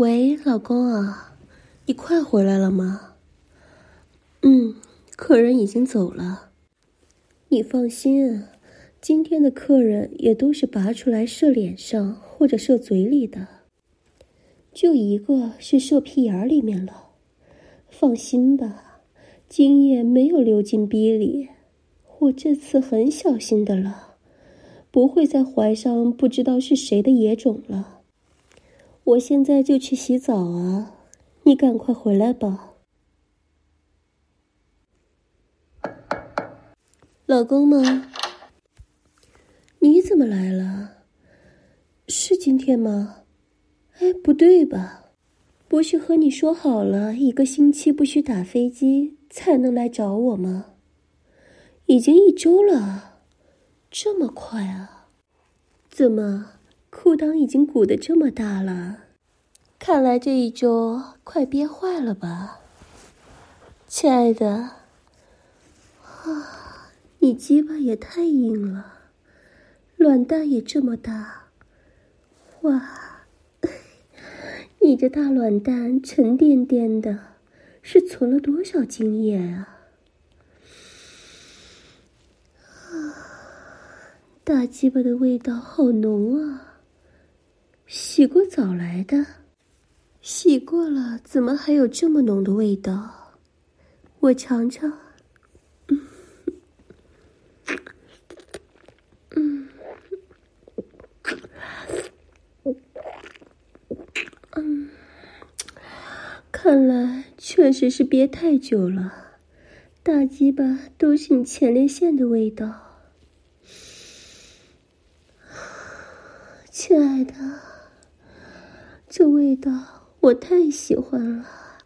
喂，老公啊，你快回来了吗？客人已经走了。你放心啊，今天的客人也都是拔出来射脸上或者射嘴里的，就一个是射屁眼里面了。放心吧，精液没有流进逼里，我这次很小心的了，不会再怀上不知道是谁的野种了。我现在就去洗澡啊，你赶快回来吧。老公吗？你怎么来了？是今天吗？哎，不对吧？不是和你说好了1个星期不许打飞机才能来找我吗？已经1周了，这么快啊？怎么，裤裆已经鼓得这么大了？看来这1周快憋坏了吧？亲爱的，你鸡巴也太硬了，卵蛋也这么大，哇，你这大卵蛋沉甸甸的，是存了多少精液啊？大鸡巴的味道好浓啊！洗过澡来的？洗过了，怎么还有这么浓的味道？我尝尝。看来确实是憋太久了，大鸡巴都是你前列腺的味道。亲爱的，这味道我太喜欢了。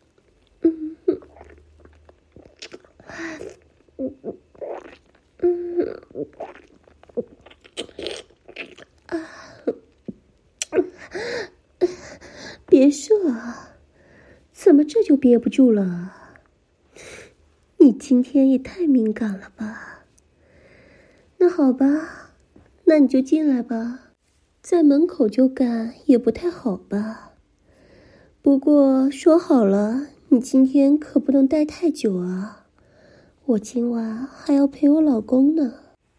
别射啊！怎么这就憋不住了啊？你今天也太敏感了吧？那好吧，那你就进来吧，在门口就干也不太好吧？不过说好了，你今天可不能待太久啊，我今晚还要陪我老公呢。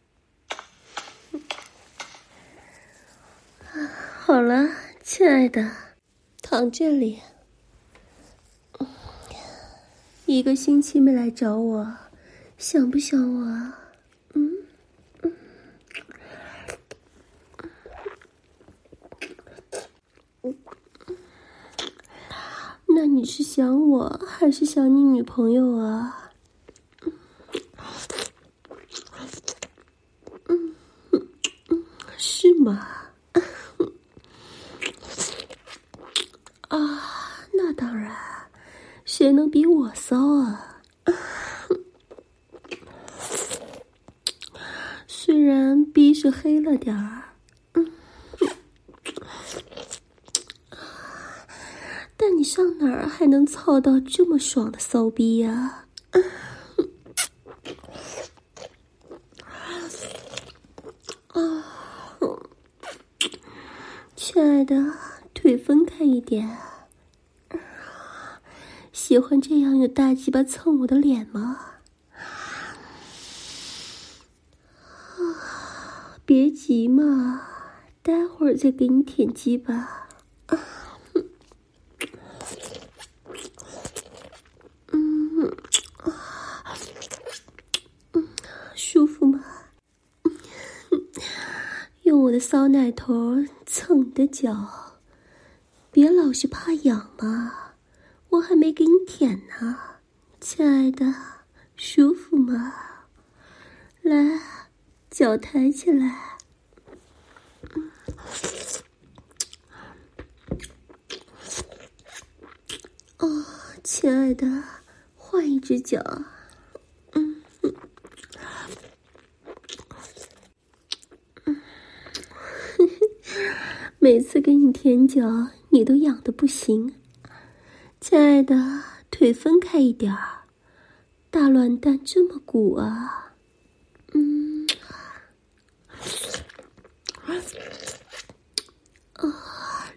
好了，亲爱的，躺这里。1个星期没来找我，想不想我啊？那你是想我还是想你女朋友啊？是吗？那当然，谁能比我骚啊？虽然逼是黑了点儿，但你上哪儿还能操到这么爽的骚逼呀？亲爱的，腿分开一点。喜欢这样有大鸡巴蹭我的脸吗？别急嘛，待会儿再给你舔鸡巴。舒服吗？用我的骚奶头蹭你的脚，别老是怕痒嘛，我还没给你舔呢。亲爱的，舒服吗？来，脚抬起来。亲爱的，换1只脚。每次给你舔脚，你都痒得不行。亲爱的，腿分开一点儿，大卵蛋这么鼓啊！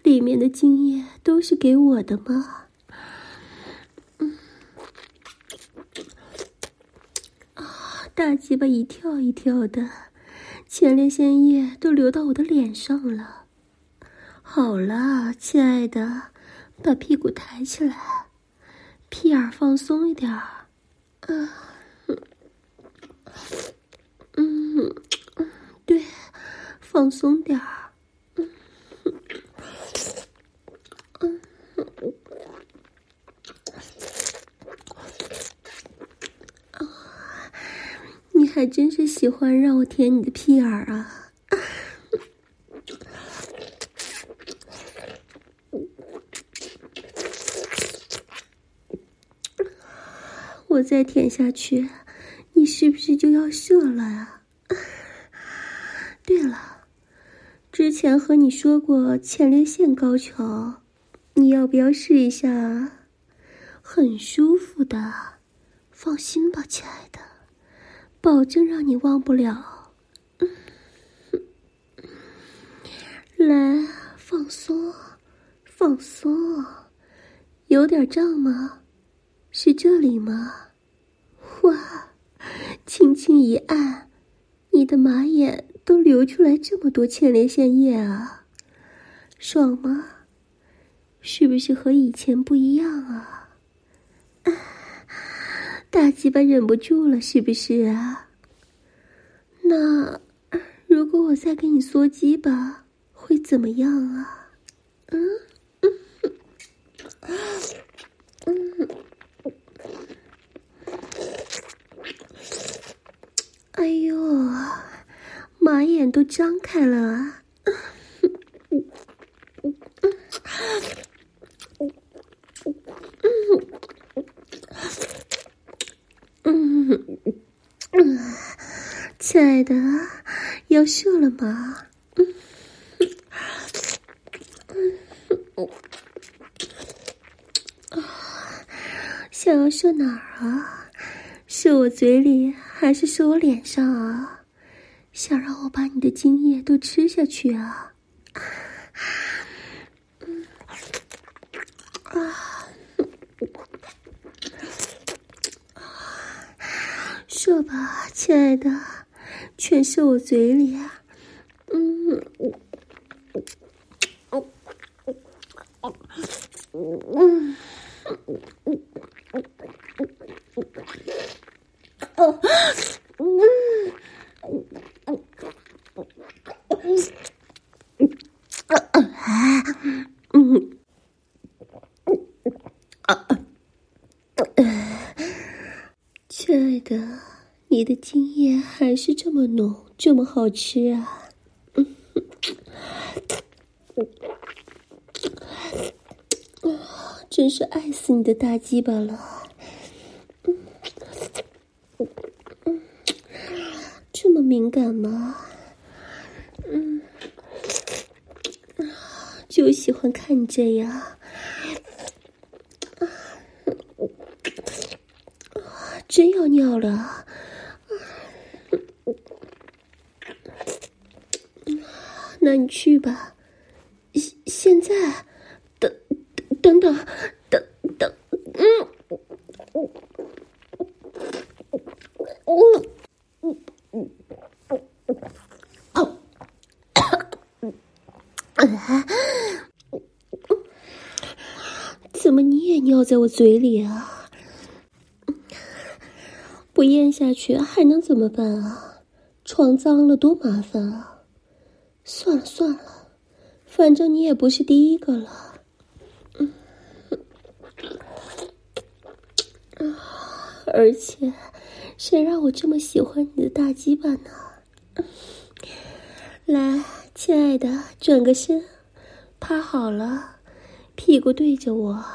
里面的精液都是给我的吗？大鸡巴一跳一跳的，前列腺液都流到我的脸上了。好了，亲爱的，把屁股抬起来，屁眼放松一点儿。对，放松点儿。你还真是喜欢让我舔你的屁眼儿啊！我再舔下去，你是不是就要射了啊？对了，之前和你说过前列腺高潮，你要不要试一下啊？很舒服的，放心吧，亲爱的，保证让你忘不了。来，放松，放松，有点胀吗？是这里吗？哇，轻轻一按，你的马眼都流出来这么多前列腺液啊，爽吗？是不是和以前不一样啊？大鸡巴忍不住了是不是啊？那如果我再给你缩鸡巴会怎么样啊？哎呦，马眼都张开了啊！亲爱的，要射了吗？想要射哪儿啊？射我嘴里还是射我脸上啊？想让我把你的精液都吃下去啊？射吧，亲爱的，全射我嘴里啊！亲爱的，你的精液还是这么浓，这么好吃啊！真是爱死你的大鸡巴了！这么敏感吗？就喜欢看你这样。真要尿了。那你去吧。现在，等等。怎么你也尿在我嘴里啊？不咽下去还能怎么办啊？床脏了多麻烦啊！算了，反正你也不是第一个了。而且，谁让我这么喜欢你的大鸡巴呢？来，亲爱的，转个身，趴好了，屁股对着我。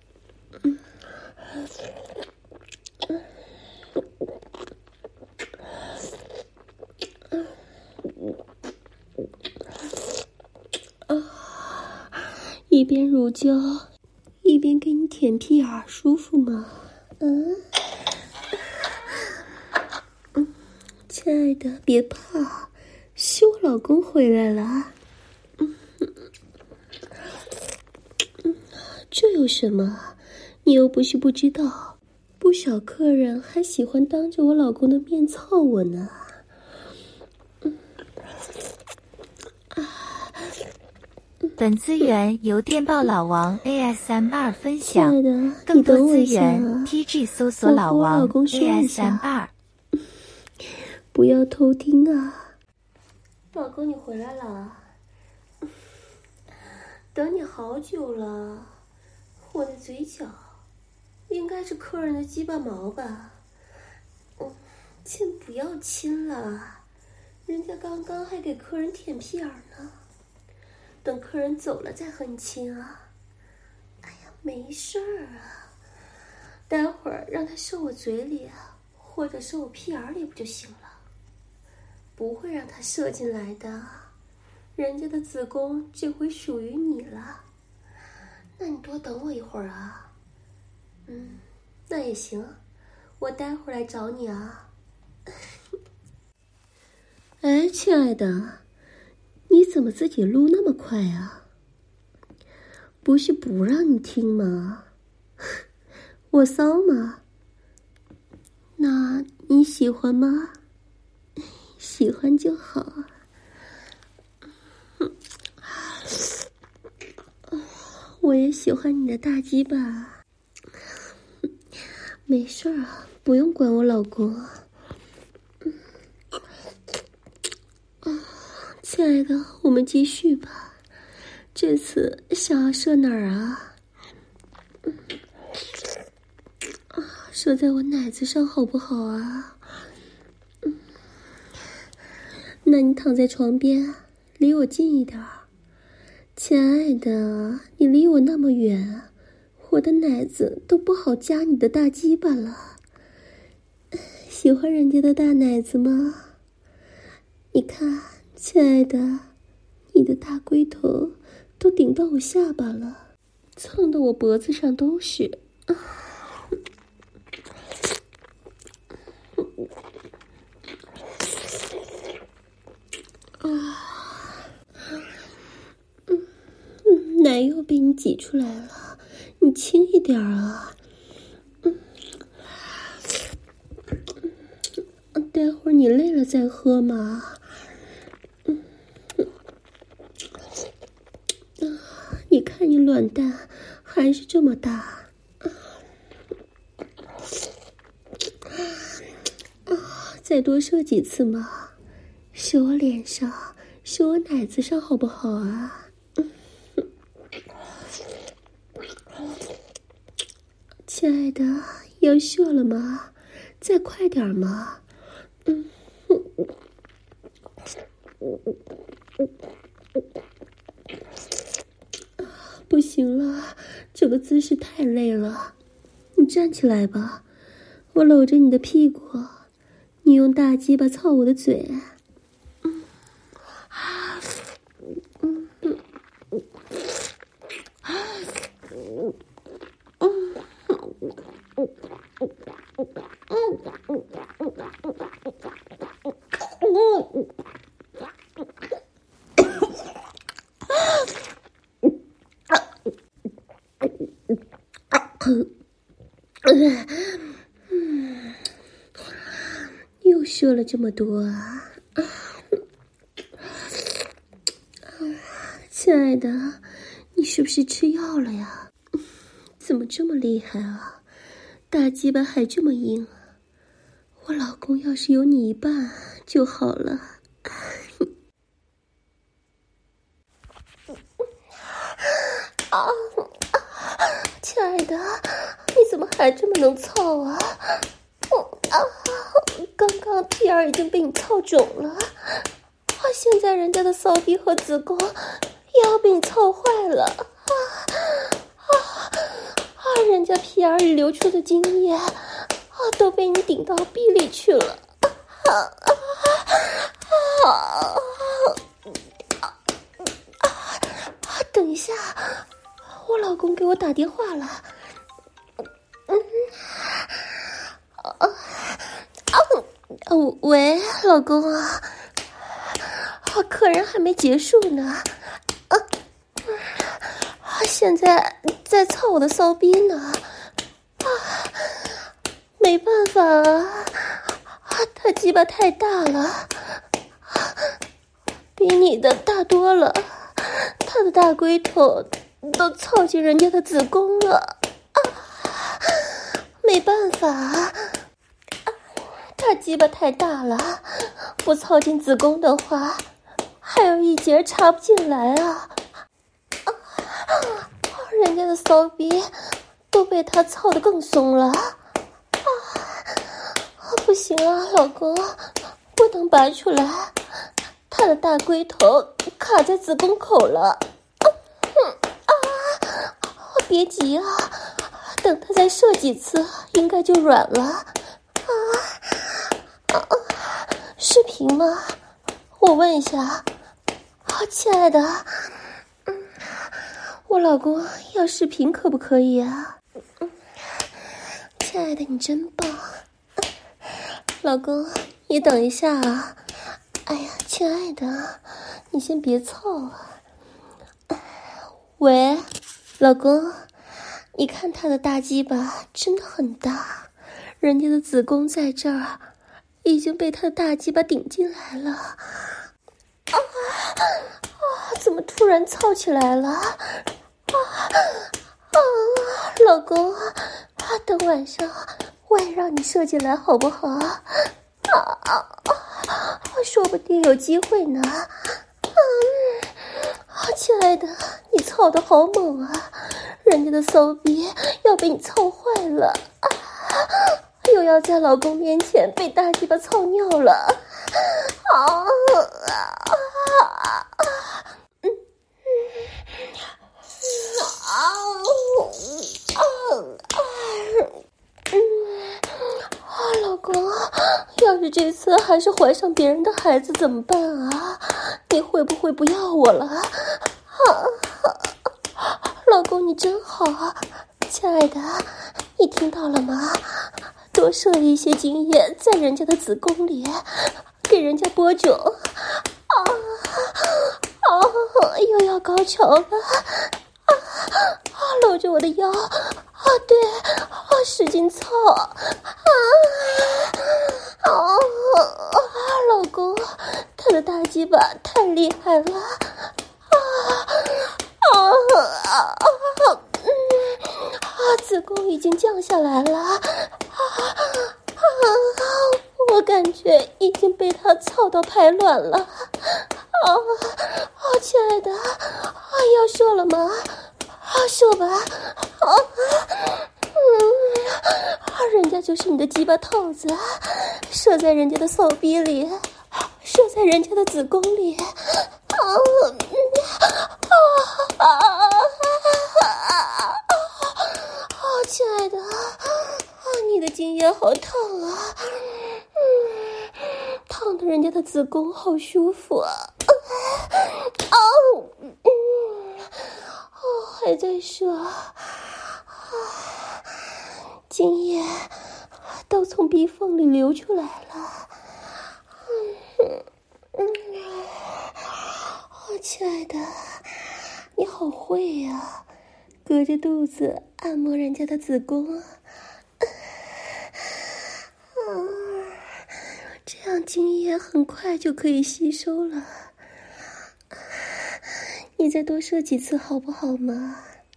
一边乳胶，一边给你舔屁眼，舒服吗？亲爱的，别怕，是我老公回来了。 这有什么？你又不是不知道，不少客人还喜欢当着我老公的面操我呢。 本资源由电报老王 ASMR 分享， 亲爱的， 更多资你等我一下源啊， TG 搜索老王我和我老公说一下 ASMR。 不要偷听啊！老公，你回来了，等你好久了。我的嘴角应该是客人的鸡巴毛吧？亲，不要亲了，人家刚刚还给客人舔屁眼呢。等客人走了再和你亲啊。哎呀，没事儿啊，待会儿让他射我嘴里啊，或者射我屁眼里不就行了？不会让他射进来的，人家的子宫这回属于你了。那你多等我一会儿啊。那也行，我待会儿来找你啊。哎，亲爱的，你怎么自己撸那么快啊？不是不让你听吗？我骚吗？那你喜欢吗？喜欢就好。我也喜欢你的大鸡巴。没事儿啊，不用管我老公。亲爱的，我们继续吧。这次想要射哪儿啊？射在我奶子上好不好啊？那你躺在床边，离我近一点儿。亲爱的，你离我那么远，我的奶子都不好夹你的大鸡巴了。喜欢人家的大奶子吗？你看，亲爱的，你的大龟头都顶到我下巴了，蹭得我脖子上都是。奶又被你挤出来了，你轻一点啊。待会儿你累了再喝嘛。你看你卵蛋还是这么大。再多射几次嘛，射我脸上，射我奶子上好不好啊？亲爱的，要射了吗？再快点嘛。不行了，这个姿势太累了。你站起来吧，我搂着你的屁股，你用大鸡巴操我的嘴。又射了这么多啊！亲爱的，你是不是吃药了呀？怎么这么厉害啊？大鸡巴还这么硬啊！我老公要是有你一半就好了。亲爱的，你怎么还这么能操啊？刚刚屁眼已经被你操肿了，现在人家的骚逼和子宫也要被你操坏了。人家屁眼里流出的精液都被你顶到逼里去了。等一下，我老公给我打电话了。喂，老公啊，客人还没结束呢。 现在在操我的骚逼呢。没办法啊，他鸡巴太大了，比你的大多了，他的大龟头都操进人家的子宫了。没办法啊，他鸡巴太大了，不操进子宫的话，还有一节插不进来啊！人家的骚逼都被他操得更松了。不行啊，老公，不能拔出来，他的大龟头卡在子宫口了。别急啊，等他再射几次，应该就软了。视频吗？我问一下。亲爱的，我老公要视频可不可以啊？亲爱的，你真棒。老公，你等一下啊！哎呀，亲爱的，你先别操啊！喂，老公，你看他的大鸡巴真的很大，人家的子宫在这儿，已经被他的大鸡巴顶进来了。怎么突然操起来了？老公，等晚上我也让你射进来好不好？说不定有机会呢。亲爱的，你操得好猛啊，人家的骚逼要被你操坏了，又要在老公面前被大鸡巴操尿了。老公，要是这次还是怀上别人的孩子怎么办啊？你会不会不要我了？老公，你真好，亲爱的，你听到了吗？多射一些精液在人家的子宫里，给人家播种。又要高潮了。搂着我的腰，对，使劲操。老公，他的大鸡巴太厉害了。子宫已经降下来了。我感觉已经被他操到排卵了。亲爱的，要射了吗？射吧。人家就是你的鸡巴套子，射在人家的骚逼里，射在人家的子宫里。亲爱的，你的精液好烫啊，烫的人家的子宫好舒服啊。还在射，精液都从鼻缝里流出来了。亲爱的，你好会呀，隔着肚子按摩人家的子宫。这样精液很快就可以吸收了。你再多射几次好不好嘛？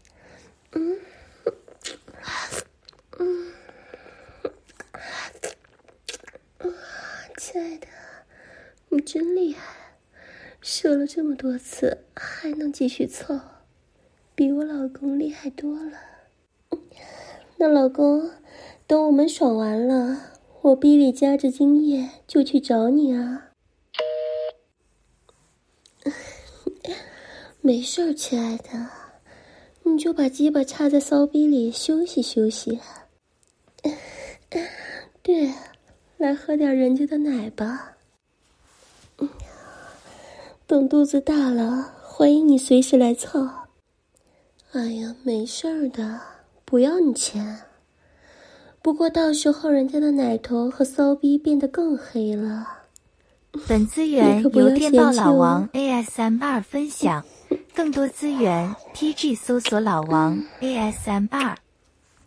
亲爱的，你真厉害，射了这么多次还能继续操，比我老公厉害多了。那老公，等我们爽完了，我逼里夹着精液就去找你啊。没事儿，亲爱的，你就把鸡巴插在骚逼里休息休息。对，来喝点人家的奶吧。等肚子大了，欢迎你随时来操。哎呀，没事儿的，不要你钱。不过到时候人家的奶头和骚逼变得更黑了。 本资源由电报老王 AS32分享。 更多资源 ，TG 搜索老王 ASMR。